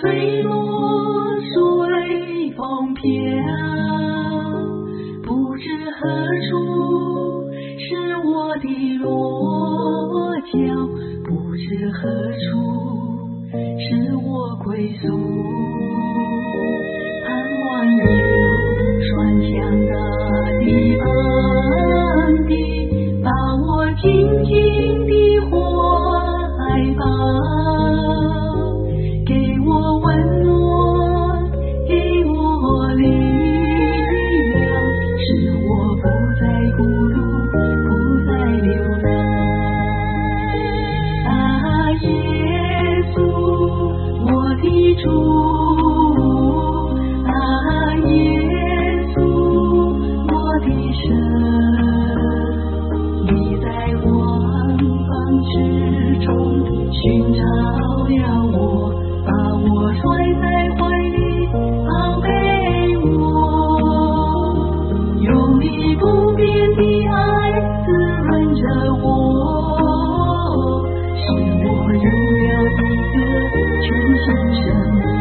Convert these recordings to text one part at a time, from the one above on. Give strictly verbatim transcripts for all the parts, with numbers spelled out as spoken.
吹落，随风飘，不知何处是我的落脚，不知何处是我归宿。盼望有双向的地方地，把我紧紧地怀抱，给我温暖，给我力量，使我不再孤独，不再流浪。啊，耶稣，我的主，啊，耶稣，我的神，你在万方之中寻找了我，把我揣在怀里，宝贝我，用你不变的爱滋润着我，使我有了一个全新生命。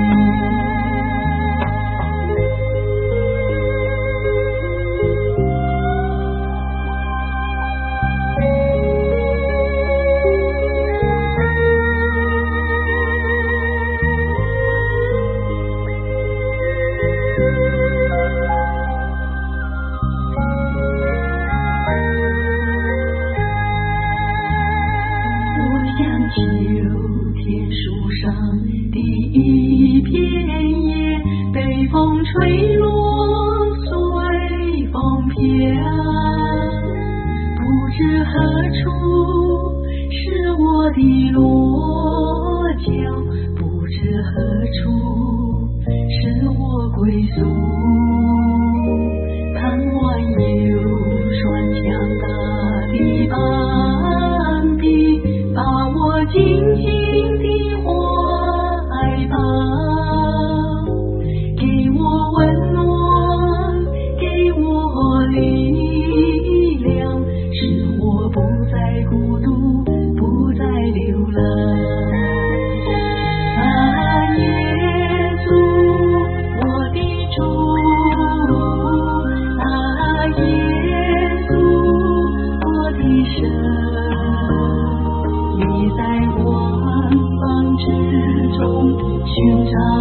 秋天树上的一片叶，被风吹落，随风飘，不知何处是我的落脚，不知何处是我归宿。盼望有双强大的膀臂，把我紧紧地怀抱，给我温暖，给我力量，使我不再孤独，不再流浪。啊，耶稣，我的主，啊，耶稣，我的神，你在万方之中寻找